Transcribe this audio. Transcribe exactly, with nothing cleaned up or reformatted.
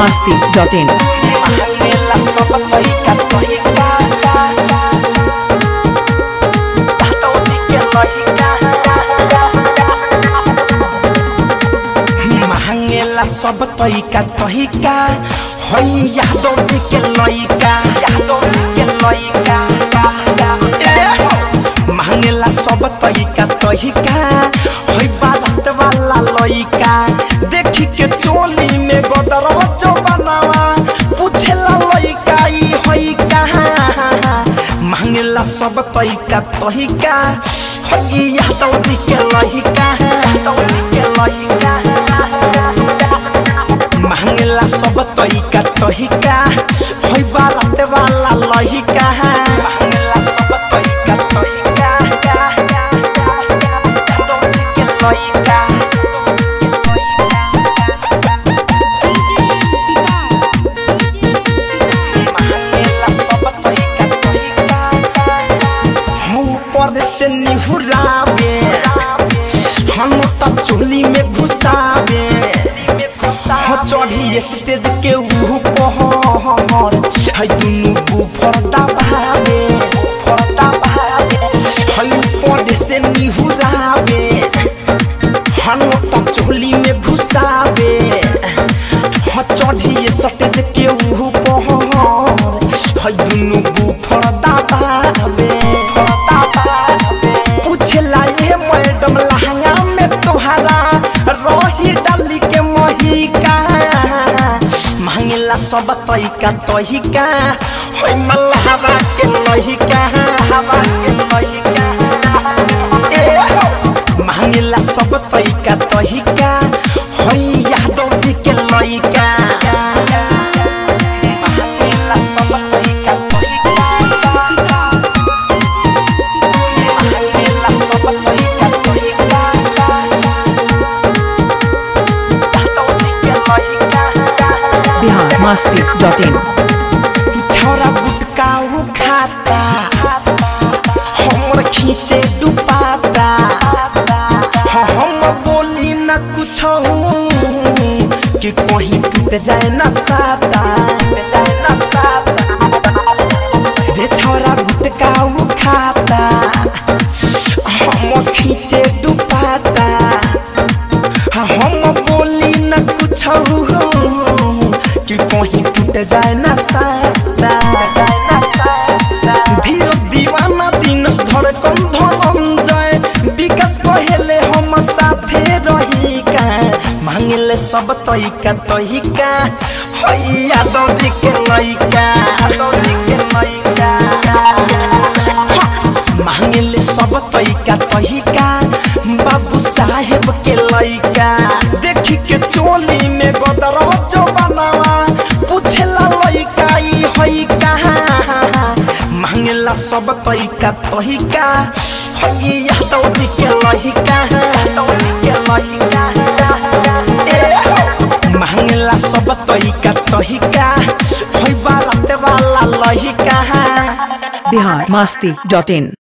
Masti dot in. मांगेला सब तरीका तरीका हई यादव जी के लइका यादव जी के लइका मांगेला सब तरीका तरीका हई बारात वाला लइका देखी के चोली में गदर जो बनावा पूछेला लइका ई हई कहां मांगेला सब तरीका तरीका हई यादव जी के लइका यादव जी के लइका मांगेला सब तरीका तरीका होई बारात वाला लइका मांगेला सब तरीका तरीका यादव जी के लइका मांगेला सब तरीका तरीका हम पर से निहुरावे हम त चोली में घुसावे चढ़ी स्टेज के ऊपर है दुनु बुफरता भावे बुफरता भावे है ऊपर से निहुरावे हम त चोली में घुसावे चढ़ी स्टेज के ऊपर है दुनु बुफरता भावे बुफरता भावे पूछला ये मैडम लहंगा में तुम्हारा रही डाली के महिका मांगेला सब तरीका तरीका होई मल्हावा के लहिका हवा के लहिका ए मांगेला सब तरीका तरीका होई यादव जी के लइका मांगेला सब तरीका तरीका मांगेला सब तरीका तरीका बिहार मस्ती डॉट इन। छोरा गुटका वो खाता हमर खींचे दुपाता हम बोली न कुछ कि कहीं टूट जाए न साता जाए न साता रे छोरा गुटका वो खाता हम खींचे दुपाता हम बोली न कुछ कि कहीं टूट जाए ना साता जाए ना साता धीरज दीवाना दिनस धड़कन धनंजय विकास कहेले हम साथे रही का मांगेले सब तरीका तरीका हई यादव जी के लइका यादव जी के लइका मांगेले सब तरीका तरीका बाबू साहेब के लइका देखी के चोली में गदर जो बनावा पूछेला लइका ई हई कहां मांगेला सब तरीका तरीका हई यादव जी के लइका यादव जी के लइका ए मांगेला सब तरीका तरीका हई बारात वाला लइका बिहार मस्ती डॉट इन।